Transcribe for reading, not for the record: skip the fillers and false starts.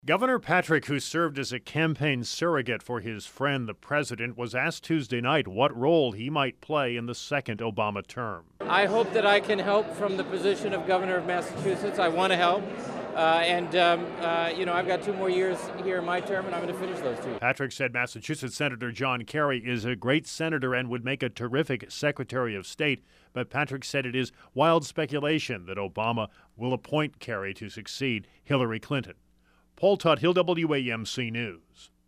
Governor Patrick, who served as a campaign surrogate for his friend, the president, was asked Tuesday night what role he might play in the second Obama term. I hope that I can help from the position of governor of Massachusetts. I want to help. I've got 2 more years here in my term, and I'm going to finish those 2. Patrick said Massachusetts Senator John Kerry is a great senator and would make a terrific Secretary of State. But Patrick said it is wild speculation that Obama will appoint Kerry to succeed Hillary Clinton. Paul Tuthill, WAMC News.